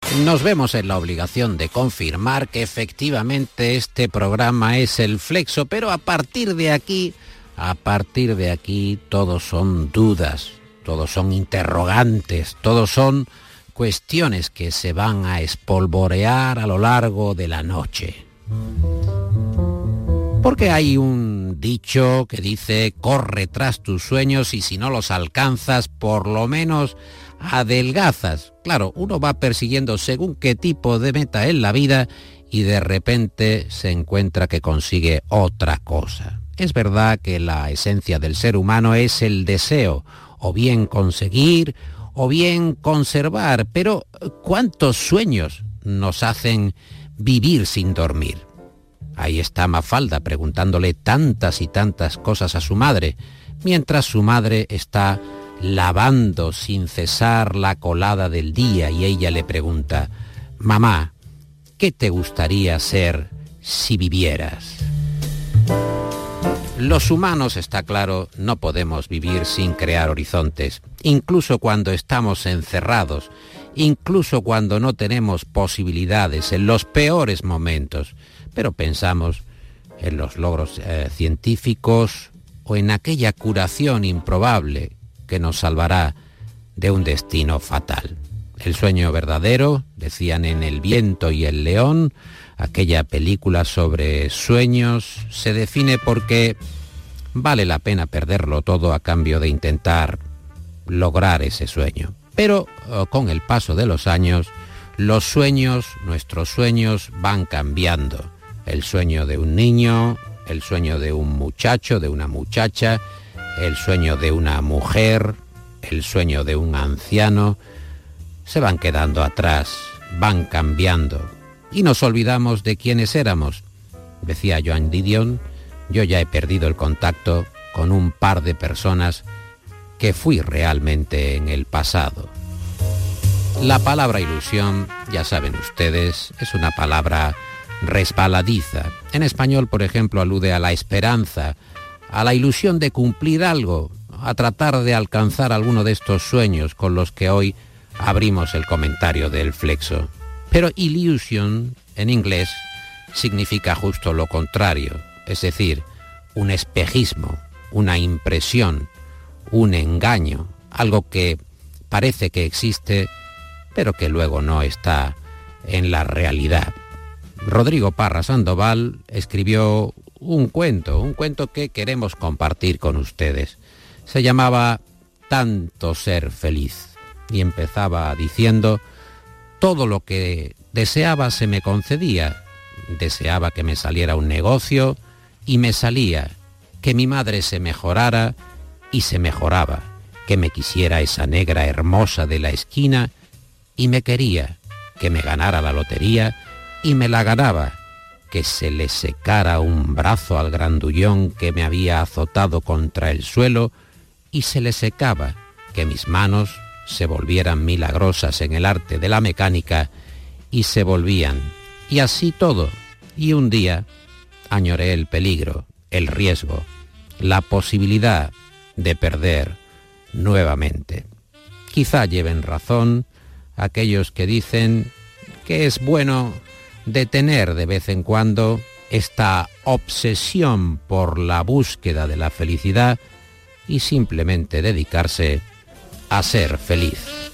Nos vemos en la obligación de confirmar que efectivamente este programa es el Flexo, pero a partir de aquí, todos son dudas, todos son interrogantes, todos son cuestiones que se van a espolvorear a lo largo de la noche. Porque hay un dicho que dice: corre tras tus sueños y si no los alcanzas, por lo menos adelgazas. Claro, uno va persiguiendo según qué tipo de meta en la vida y de repente se encuentra que consigue otra cosa. Es verdad que la esencia del ser humano es el deseo, o bien conseguir, o bien conservar, pero ¿cuántos sueños nos hacen vivir sin dormir? Ahí está Mafalda preguntándole tantas y tantas cosas a su madre, mientras su madre está lavando sin cesar la colada del día y ella le pregunta: mamá, ¿qué te gustaría ser si vivieras? Los humanos, está claro, no podemos vivir sin crear horizontes, incluso cuando estamos encerrados, incluso cuando no tenemos posibilidades, en los peores momentos, pero pensamos en los logros científicos o en aquella curación improbable que nos salvará de un destino fatal. El sueño verdadero, decían en El viento y el león, aquella película sobre sueños, se define porque vale la pena perderlo todo a cambio de intentar lograr ese sueño. Pero con el paso de los años, los sueños, nuestros sueños, van cambiando. El sueño de un niño, el sueño de un muchacho, de una muchacha, el sueño de una mujer, el sueño de un anciano, se van quedando atrás, van cambiando. Y nos olvidamos de quiénes éramos. Decía Joan Didion: yo ya he perdido el contacto con un par de personas que fui realmente en el pasado. La palabra ilusión, ya saben ustedes, es una palabra resbaladiza. En español, por ejemplo, alude a la esperanza, a la ilusión de cumplir algo, a tratar de alcanzar alguno de estos sueños con los que hoy abrimos el comentario del Flexo. Pero illusion, en inglés, significa justo lo contrario, es decir, un espejismo, una impresión, un engaño, algo que parece que existe, pero que luego no está en la realidad. Rodrigo Parra Sandoval escribió un cuento que queremos compartir con ustedes. Se llamaba Tanto ser feliz y empezaba diciendo: todo lo que deseaba se me concedía. Deseaba que me saliera un negocio y me salía, que mi madre se mejorara y se mejoraba, que me quisiera esa negra hermosa de la esquina y me quería, que me ganara la lotería y me la ganaba, que se le secara un brazo al grandullón que me había azotado contra el suelo y se le secaba, que mis manos se volvieran milagrosas en el arte de la mecánica y se volvían, y así todo. Y un día añoré el peligro, el riesgo, la posibilidad de perder nuevamente. Quizá lleven razón aquellos que dicen que es bueno detener de vez en cuando esta obsesión por la búsqueda de la felicidad y simplemente dedicarse a ser feliz.